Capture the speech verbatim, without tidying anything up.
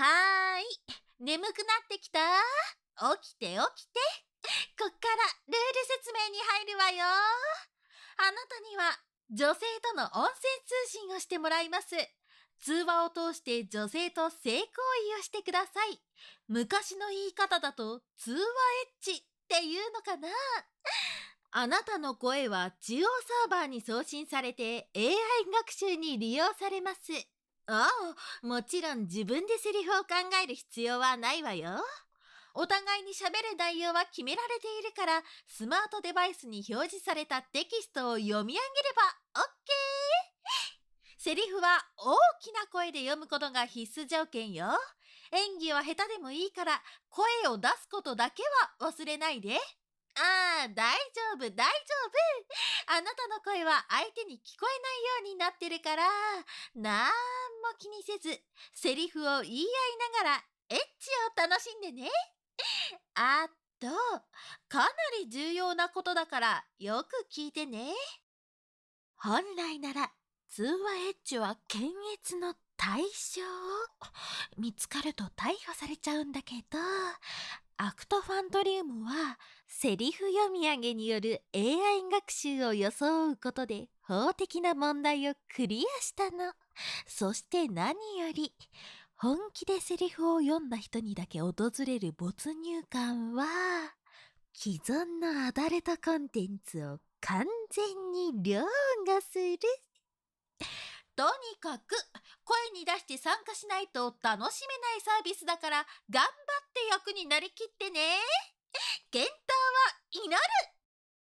はーい。眠くなってきた？起きて起きて。こっからルール説明に入るわよ。あなたには女性との音声通信をしてもらいます。通話を通して女性と性行為をしてください。昔の言い方だと通話エッチっていうのかな。あなたの声は中央サーバーに送信されて エーアイ 学習に利用されます。ああ、もちろん自分でセリフを考える必要はないわよ。お互いに喋る内容は決められているから、スマートデバイスに表示されたテキストを読み上げれば OK。 セリフは大きな声で読むことが必須条件よ。演技は下手でもいいから声を出すことだけは忘れないで。ああ、大丈夫大丈夫。あなたの声は相手に聞こえないようになってるから、なんも気にせずセリフを言い合いながらエッチを楽しんでね。あと、かなり重要なことだからよく聞いてね。本来なら通話エッチは検閲の対象。見つかると逮捕されちゃうんだけど、アクトファントリウムはセリフ読み上げによる エーアイ 学習を装うことで法的な問題をクリアしたの。そして何より本気でセリフを読んだ人にだけ訪れる没入感は、既存のアダルトコンテンツを完全に凌駕する。とにかく声に出して参加しないと楽しめないサービスだから、頑張って役になりきってね。健闘を祈る。